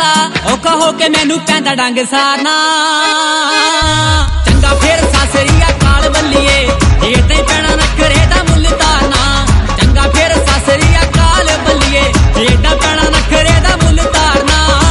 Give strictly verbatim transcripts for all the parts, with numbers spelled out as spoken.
औखा होके मैनू पैंदा डंग सारना। चंगा फिर सासरी अकाल बल्लिए ये ते पैना नखरे दा मुल तारना। चंगा फिर सासरी अकाल बल्लिए ये ते पैना नखरे दा मुल तारना।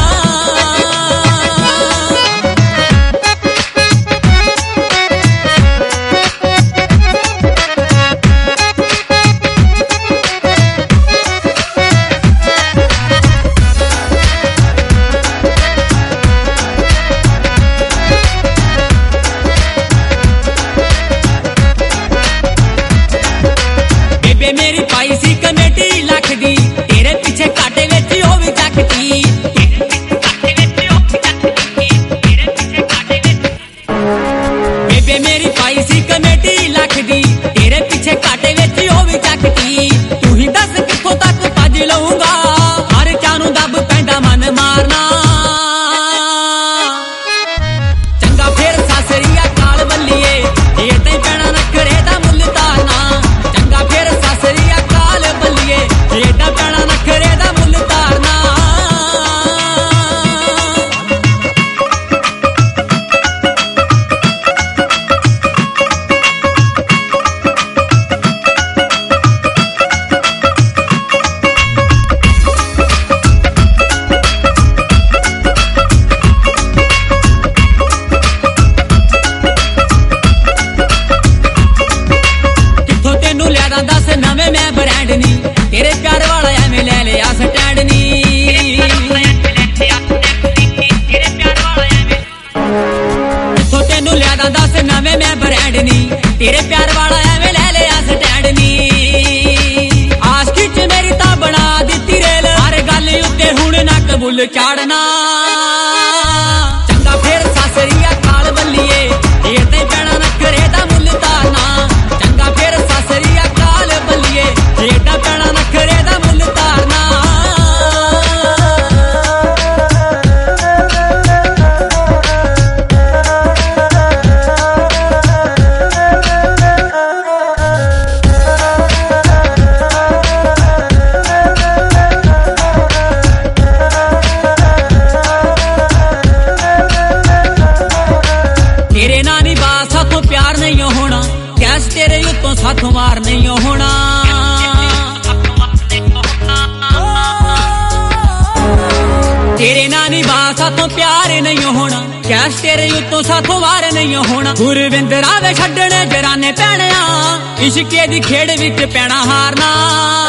मेरी पाई सी कमेटी लख दी तेरे पीछे काटे विच ओ भी चकती। बेबे मेरी पाई सी कमेटी लख दी तेरे पीछे काटे विच ओ भी चकती। तू ही दस कित्थों तक भज लऊंगा हर चानू दब पैंदा मन मारना। चंगा फिर सासरी अकाल बल्लिए ये ते पैना नखरे दा मुल तारना। चंगा फिर सासरी अकाल बल्लिए एडा पैना नखरे दा मुल तारना। कित्थों तेनू लिया दस नवे मैं ब्रांड नी तेरे प्यार वाला एवें ले लिया स्टैंड नी। कित्थों तेनू लिया दस नवे मैं ब्रांड नी तेरे प्यार वाला एवें ले लिया स्टैंड नी। आशिकी च मेरी तां बना दित्ती रेल हर गल उत्ते हुण ना कबूल चाड़ना। चंगा फिर सासरी अकाल बल्लिए ये ते पैना नखरे दा मुल तारना। चंगा फिर सासरी अकाल बल्लिए एडा पैना नखरे दा मुल तारना। तेरे नानी बात साथों प्यार नहीं होना कैश तेरे उत्तों साथों मार नहीं होना। तेरे नानी बात साथों प्यार नहीं होना कैश तेरे उत्तों साथों वार नहीं होना। गुरविंदर आवे छड्डने जराने पैणिया इश्के दी खेड़ विच पैना हारना।